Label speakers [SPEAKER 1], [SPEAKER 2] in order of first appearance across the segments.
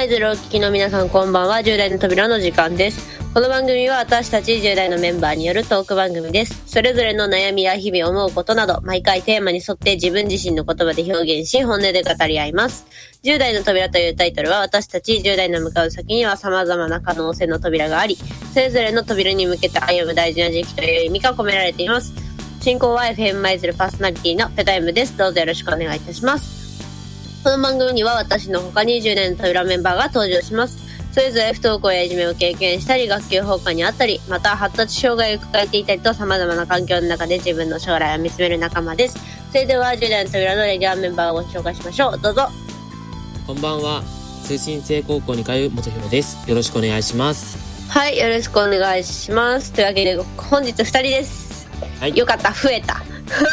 [SPEAKER 1] マイズルをお聞きの皆さん、こんばんは。10代の扉の時間です。この番組は私たち10代のメンバーによるトーク番組です。それぞれの悩みや日々思うことなど、毎回テーマに沿って自分自身の言葉で表現し、本音で語り合います。10代の扉というタイトルは、私たち10代の向かう先には様々な可能性の扉があり、それぞれの扉に向けて歩む大事な時期という意味が込められています。進行は FM マイズルパーソナリティのペタイムです。どうぞよろしくお願いいたします。この番組には私の他に10代の扉メンバーが登場します。それぞれ不登校やいじめを経験したり、学級崩壊にあったり、また発達障害を抱えていたりと、様々な環境の中で自分の将来を見つめる仲間です。それでは10代の扉のレギュラーメンバーをご紹介しましょう。どうぞ。
[SPEAKER 2] こんばんは。通信制高校に通う元弘です。よろしくお願いします。
[SPEAKER 1] はい、よろしくお願いします。というわけで本日2人です。はい、よかった、増えた。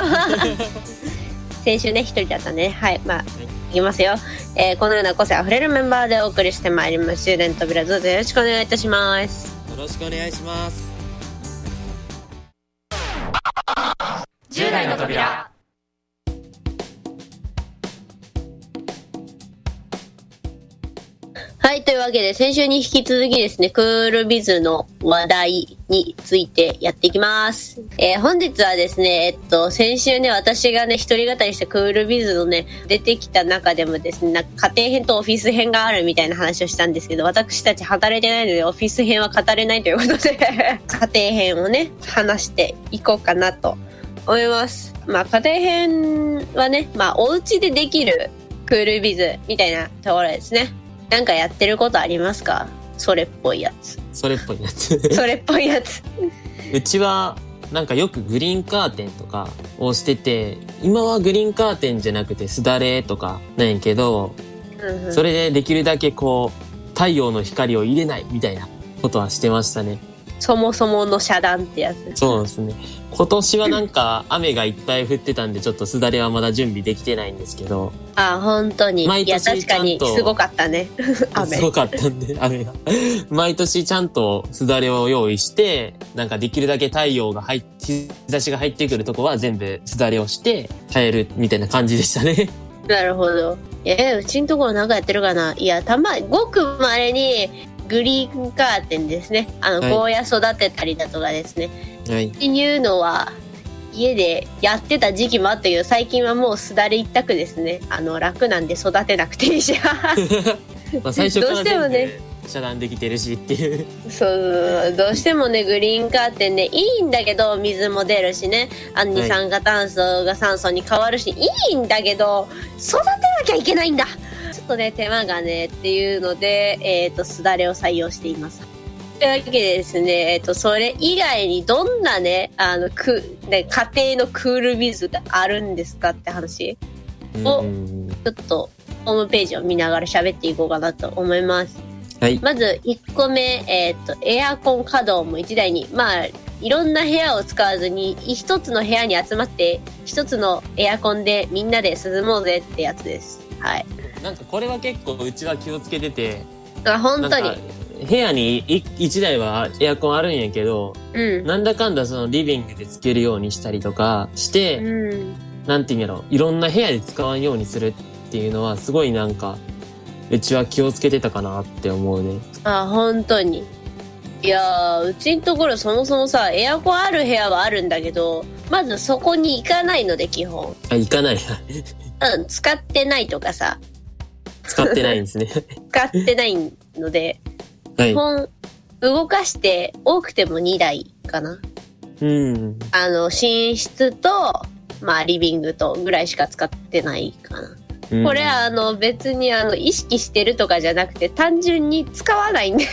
[SPEAKER 1] 先週ね、1人だったね。はい、まあ、いきますよ。このような個性あふれるメンバーでお送りしてまいります。10代の扉、どうぞよろしくお願いいたします。
[SPEAKER 2] よろしくお願いします。
[SPEAKER 3] 10代の扉。
[SPEAKER 1] はい、というわけで先週に引き続きですね、クールビズの話題についてやっていきます。本日はですね、先週ね、私がね、一人語りしたクールビズのね、出てきた中でもですね、なんか家庭編とオフィス編があるみたいな話をしたんですけど、私たち働いてないのでオフィス編は語れないということで、家庭編をね、話していこうかなと思います。まあ、家庭編はね、まあ、お家でできるクールビズみたいなところですね。なんかやってることありますか？それっぽいやつ。
[SPEAKER 2] それっぽいやつ。
[SPEAKER 1] それっぽいやつ。
[SPEAKER 2] うちは、なんかよくグリーンカーテンとかをしてて、今はグリーンカーテンじゃなくてすだれとかなんやけど、それでできるだけこう、太陽の光を入れないみたいなことはしてましたね。
[SPEAKER 1] そもそもの遮断ってやつ。
[SPEAKER 2] そうですね。今年はなんか雨がいっぱい降ってたんで、ちょっとすだれはまだ準備できてないんですけど。
[SPEAKER 1] あ、本当に。いや、確かにすごかったね。雨。
[SPEAKER 2] すごかったんで、雨が。毎年ちゃんとすだれを用意して、なんかできるだけ太陽が日差しが入ってくるとこは全部すだれをして耐えるみたいな感じでしたね。
[SPEAKER 1] なるほど。うちんところなんかやってるかな。いや、ごく稀に、グリーンカーテンですね。ゴーヤ育てたりだとかですね。はい。っていうのは、家でやってた時期もあったけど、最近はもうすだれ一択ですね。楽なんで育てなくていいし。
[SPEAKER 2] まあ最初から全部遮断できてるしっていう。
[SPEAKER 1] そう、どうしてもね、グリーンカーテンでいいんだけど、水も出るしね。二酸化炭素が酸素に変わるし、いいんだけど、育てなきゃいけないんだ。ちょっとね、手間がねっていうので、すだれを採用しています。というわけでですね、それ以外にどんなね、家庭のクールビズがあるんですかって話を、ちょっとホームページを見ながら喋っていこうかなと思います。はい。まず1個目、エアコン稼働も1台に、まあ、いろんな部屋を使わずに、一つの部屋に集まって、一つのエアコンでみんなで涼もうぜってやつです。はい。
[SPEAKER 2] なんかこれは結構うちは気をつけてて。
[SPEAKER 1] あ、本当に。
[SPEAKER 2] 部屋に1台はエアコンあるんやけど、なんだかんだそのリビングでつけるようにしたりとかして、なんていうんやろ、いろんな部屋で使わんようにするっていうのはすごいなんか、うちは気をつけてたかなって思うね。
[SPEAKER 1] あ、本当に。いやー、うちのところそもそもさ、エアコンある部屋はあるんだけど、まずそこに行かないので基本。
[SPEAKER 2] あ、行かない。
[SPEAKER 1] 使ってないとかさ。
[SPEAKER 2] 使ってないんですね。
[SPEAKER 1] 使ってないので、基本動かして多くても2台かな。寝室と、まあリビングとぐらいしか使ってないかな。これは別に意識してるとかじゃなくて単純に使わないんで。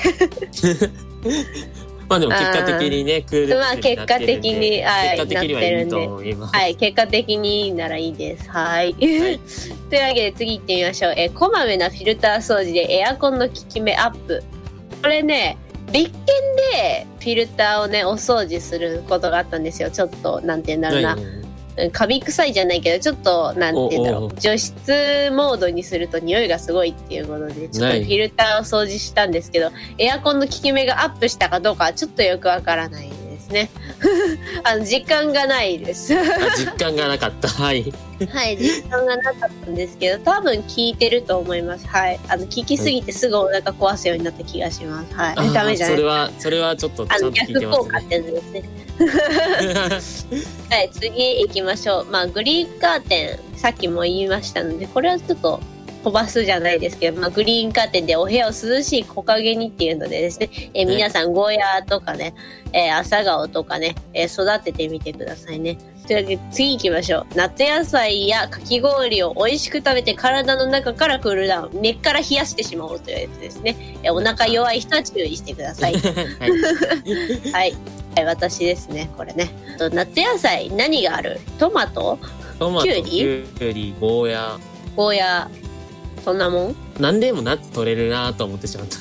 [SPEAKER 2] まあでも結果的にね、クール
[SPEAKER 1] まあ結果的に、
[SPEAKER 2] はい、結果的にはいいと思います。
[SPEAKER 1] はい、結果的にならいいです。はい。というわけで次行ってみましょう。こまめなフィルター掃除でエアコンの効き目アップ。これね、別件でフィルターをね、お掃除することがあったんですよ。ちょっと、なんて言うんだろうな。カビ臭いじゃないけど、ちょっと、なんて言うんだろう。除湿モードにすると匂いがすごいっていうことで、ちょっとフィルターを掃除したんですけど、エアコンの効き目がアップしたかどうかはちょっとよくわからないですですね。時間がないです。
[SPEAKER 2] 実感がなかった。はい。
[SPEAKER 1] はい、実感がなかったんですけど、多分聞いてると思います。はい。聞きすぎてすぐお腹壊すようになった気がします。はい。ダメじゃない。
[SPEAKER 2] それはちょっとちゃんと聞いてますね。
[SPEAKER 1] 逆効果ってやつですね。はい、次行きましょう。グリーンカーテン、さっきも言いましたので、これはちょっと飛ばすじゃないですけど、グリーンカーテンでお部屋を涼しい木陰にっていうのでですね、皆さんゴーヤーとかね、朝顔とかね、育ててみてくださいね。というわけで次行きましょう。夏野菜やかき氷を美味しく食べて体の中からクールダウン、根っから冷やしてしまおうというやつですね。お腹弱い人は注意してください。はい、はい、私ですね、これね。夏野菜何がある？トマト、キュウリ、
[SPEAKER 2] ゴーヤ
[SPEAKER 1] ー、そんなもん？
[SPEAKER 2] 何でもナッツ取れるなと思ってしまった。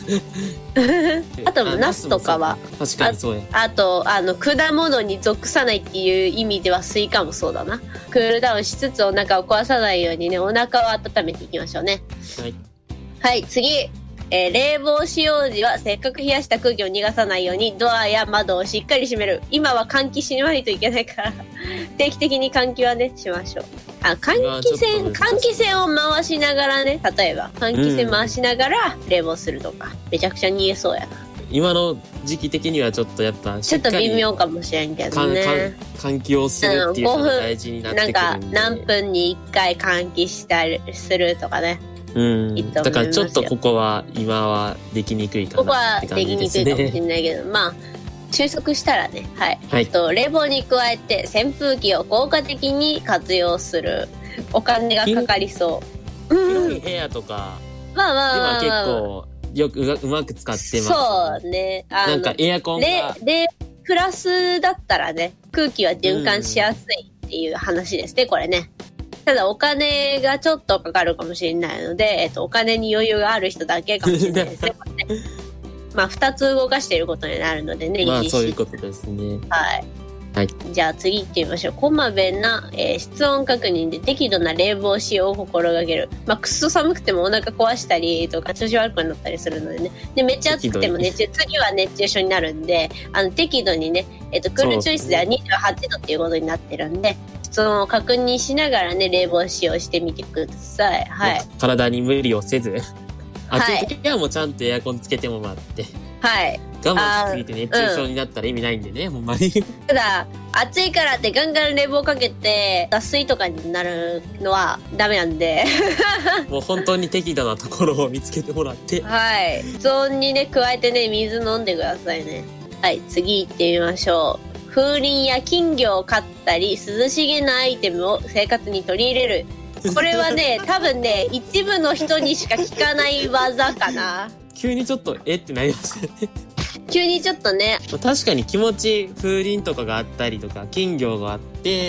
[SPEAKER 1] あとナスとかは
[SPEAKER 2] 確かにそうや。
[SPEAKER 1] あと果物に属さないっていう意味ではスイカもそうだな。クールダウンしつつお腹を壊さないようにね、お腹を温めていきましょうね。
[SPEAKER 2] はい、
[SPEAKER 1] はい、次。冷房使用時はせっかく冷やした空気を逃がさないようにドアや窓をしっかり閉める。今は換気しないといけないから定期的に換気はねしましょう。換気扇を回しながらね、例えば換気扇回しながら冷房するとか、めちゃくちゃ煮えそうやな。
[SPEAKER 2] 今の時期的にはちょっとやっぱ
[SPEAKER 1] ちょっと微妙かもしれんけどね。
[SPEAKER 2] 換気をするっていうのが大事になってくるんで、
[SPEAKER 1] なんか何分に1回換気したりするとかね。
[SPEAKER 2] だからちょっとここは今はできにくいかなって感じですね。
[SPEAKER 1] ここはできにくいかもしれないけど、収束したらね、はい。冷房に加えて扇風機を効果的に活用する。お金がかかりそう。
[SPEAKER 2] 広い部屋とかでは結構よくうまく使ってます。
[SPEAKER 1] そうね。
[SPEAKER 2] なんかエアコンが
[SPEAKER 1] プラスだったらね、空気は循環しやすいっていう話ですね、これね。ただお金がちょっとかかるかもしれないので、お金に余裕がある人だけかもしれないですね。これね2つ動かしていることになるのでね。
[SPEAKER 2] そういうことですね。
[SPEAKER 1] はい。はい、じゃあ次行ってみましょう。こまめな、室温確認で適度な冷房使用を心がける。くっそ寒くてもお腹壊したりとか調子悪くなったりするのでね。でめっちゃ暑くても次は熱中症になるんで、適度にね、クールチョイスでは28度っていうことになってるんで、室温を確認しながらね、冷房使用してみてください。はい。
[SPEAKER 2] 体に無理をせず、暑い時はもうちゃんとエアコンつけてもらって。
[SPEAKER 1] はい。
[SPEAKER 2] 我慢しすぎて熱中症になったら意味ないんでね、ほんまに。
[SPEAKER 1] ただ、暑いからってガンガン冷房かけて、脱水とかになるのはダメなんで。
[SPEAKER 2] もう本当に適度なところを見つけてもらって。
[SPEAKER 1] はい。室温にね、加えてね、水飲んでくださいね。はい、次行ってみましょう。風鈴や金魚を飼ったり、涼しげなアイテムを生活に取り入れる。これはね、多分ね、一部の人にしか聞かない技かな。
[SPEAKER 2] 急にちょっと、ってなりましたね。
[SPEAKER 1] 急にちょっとね。
[SPEAKER 2] 確かに気持ち風鈴とかがあったりとか、金魚があって、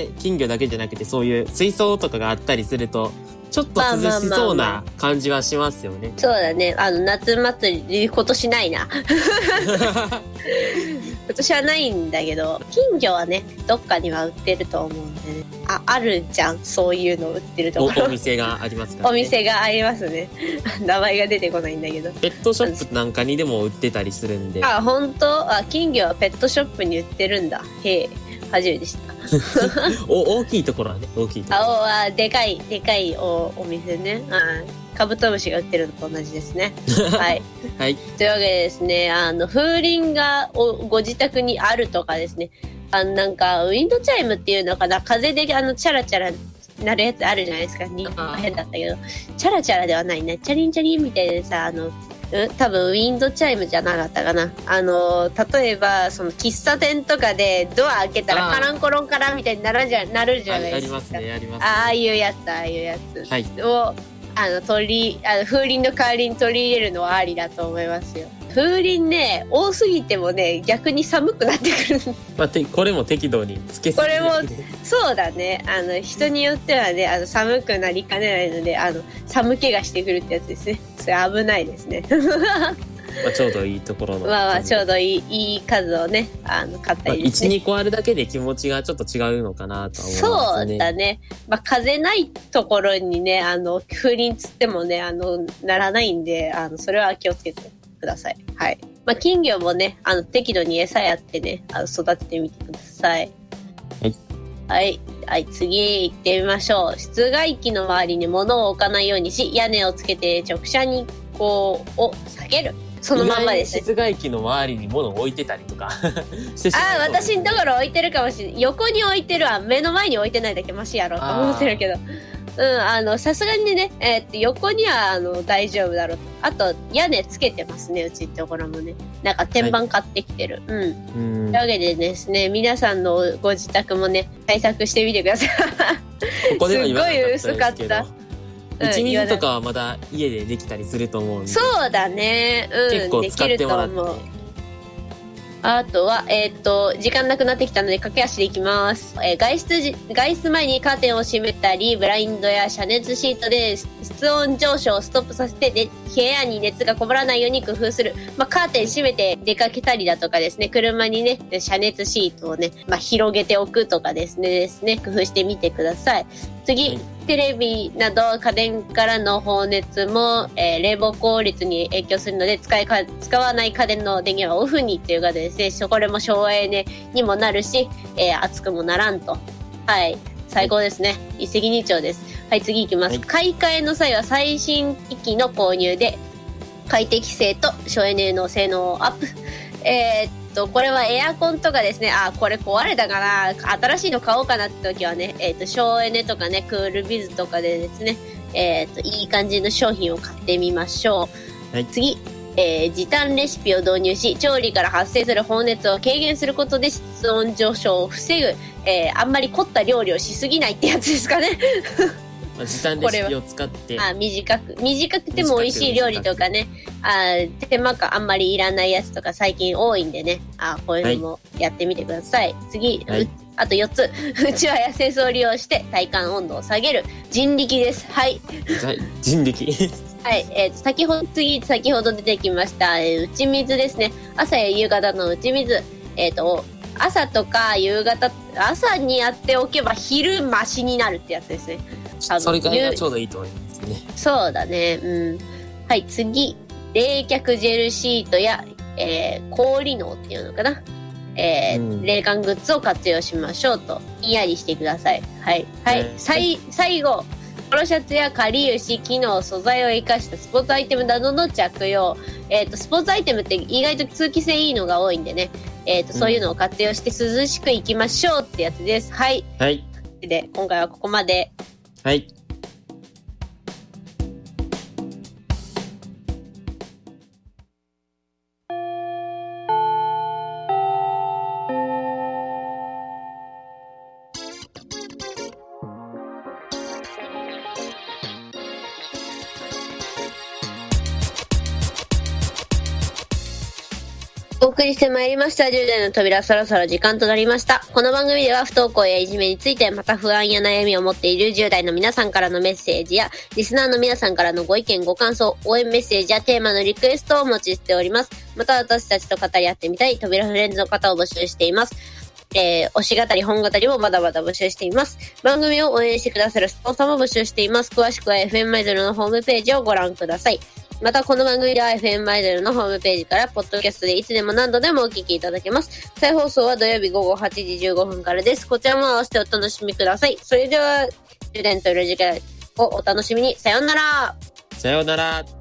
[SPEAKER 2] 金魚だけじゃなくてそういう水槽とかがあったりすると、ちょっと涼しそうな感じはしますよね。
[SPEAKER 1] そうだね。夏祭り、今年ないな。今年はないんだけど、金魚はね、どっかには売ってると思うんでね。あるじゃん。そういうの売ってるところ。
[SPEAKER 2] お店がありますから
[SPEAKER 1] ね。お店がありますね。名前が出てこないんだけど。
[SPEAKER 2] ペットショップなんかにでも売ってたりするんで。
[SPEAKER 1] 本当？金魚はペットショップに売ってるんだ。へえ。初めて知った。
[SPEAKER 2] 大きいところはね、大きいところ。
[SPEAKER 1] でかいお店ね。カブトムシが売ってるのと同じですね。はい。
[SPEAKER 2] はい。
[SPEAKER 1] というわけでですね、風鈴がご自宅にあるとかですね、なんかウィンドチャイムっていうのかな、風でチャラチャラなるやつあるじゃないですか。変だったけど、チャラチャラではないね。チャリンチャリンみたいでさ、多分ウィンドチャイムじゃなかったかな。例えばその喫茶店とかでドア開けたらカランコロンカランみたいになるじゃないですか。
[SPEAKER 2] ありますね、ありますね。
[SPEAKER 1] ああいうやつ、はい、を風鈴の代わりに取り入れるのはありだと思いますよ。風鈴ね、多すぎてもね、逆に寒くなってくる。
[SPEAKER 2] これも適度につけすぎる。
[SPEAKER 1] これもそうだね。人によってはね、寒くなりかねないので、寒気がしてくるってやつですね。それ危ないですね。
[SPEAKER 2] ちょうどいいところの。
[SPEAKER 1] ちょうどいい数をね、買ったりですね。
[SPEAKER 2] 1、2個あるだけで気持ちがちょっと違うのかなとは思いますね。
[SPEAKER 1] そうだね。風ないところにね、風鈴つってもね、ならないんで、それは気をつけてください。はい。 まあ、金魚もね、適度に餌やってね、育ててみてください。
[SPEAKER 2] はい。
[SPEAKER 1] はい。はい、次行ってみましょう。室外機の周りに物を置かないようにし、屋根をつけて直射日光を避ける。そのまんまです。
[SPEAKER 2] 室外機の周りに物を置いてたりとかしてしまう。
[SPEAKER 1] 私のところ置いてるかもしれない。横に置いてるわ。目の前に置いてないだけマシやろうと思ってるけど。さすがにね、横には大丈夫だろうと。あと屋根つけてますね、うちってところもね。なんか天板買ってきてる。はい、というわけでですね、皆さんのご自宅もね、対策してみてください。
[SPEAKER 2] ここでは言わなかったですけど。
[SPEAKER 1] すごい薄かった。
[SPEAKER 2] 打ち水とかはまだ家でできたりすると思うんで。
[SPEAKER 1] そうだね。
[SPEAKER 2] 結構使ってもらって。
[SPEAKER 1] あとは、時間なくなってきたので駆け足でいきます。外出前にカーテンを閉めたり、ブラインドや遮熱シートで室温上昇をストップさせて、部屋に熱がこぼらないように工夫する。まあ、カーテン閉めて出かけたりだとかですね、車にね、遮熱シートをね、まあ、広げておくとかですね、工夫してみてください。次、テレビなど家電からの放熱も、冷房効率に影響するので使わない家電の電源はオフにっていうかですね、これも省エネにもなるし、熱くもならんと。はい。最高ですね。一石二鳥です。はい、次いきます。はい、買い替えの際は最新機器の購入で快適性と省エネの性能をアップ。これはエアコンとかですね。これ壊れたかな。新しいの買おうかなって時はね、省エネとかね、クールビズとかでですね、いい感じの商品を買ってみましょう。はい、次、時短レシピを導入し、調理から発生する放熱を軽減することで室温上昇を防ぐ。あんまり凝った料理をしすぎないってやつですかね。
[SPEAKER 2] 時短レシピを使って
[SPEAKER 1] 短くても美味しい料理とかね、手間があんまりいらないやつとか最近多いんでね、こういうのもやってみてください。はい、次、はい、あと4つ。うちは清掃を利用して体感温度を下げる人力です。はい。
[SPEAKER 2] 人力。
[SPEAKER 1] はい、先ほど出てきました、打ち水ですね。朝や夕方の打ち水。朝とか夕方、朝にやっておけば昼マシになるってやつですね。
[SPEAKER 2] それぐらいがちょうどいいと思いますね。
[SPEAKER 1] そうだね。はい、次。冷却ジェルシートや、氷のっていうのかな。冷感グッズを活用しましょうと。ひんやりしてください。はい。はい。最後。ポロシャツやかりゆし、機能、素材を生かしたスポーツアイテムなどの着用。スポーツアイテムって意外と通気性いいのが多いんでね。そういうのを活用して涼しくいきましょうってやつです。はい。
[SPEAKER 2] はい。
[SPEAKER 1] で、今回はここまで。
[SPEAKER 2] はい。
[SPEAKER 1] お送りしてまいりました10代の扉、そろそろ時間となりました。この番組では不登校やいじめについて、また不安や悩みを持っている10代の皆さんからのメッセージやリスナーの皆さんからのご意見ご感想、応援メッセージやテーマのリクエストをお待ちしております。また私たちと語り合ってみたい扉フレンズの方を募集しています。推し語り本語りもまだまだ募集しています。番組を応援してくださるスポンサーも募集しています。詳しくは FM マイズルのホームページをご覧ください。またこの番組では FM アイドルのホームページからポッドキャストでいつでも何度でもお聞きいただけます。再放送は土曜日午後8時15分からです。こちらも合わせてお楽しみください。それでは10代の扉次回をお楽しみに。さようなら。
[SPEAKER 2] さようなら。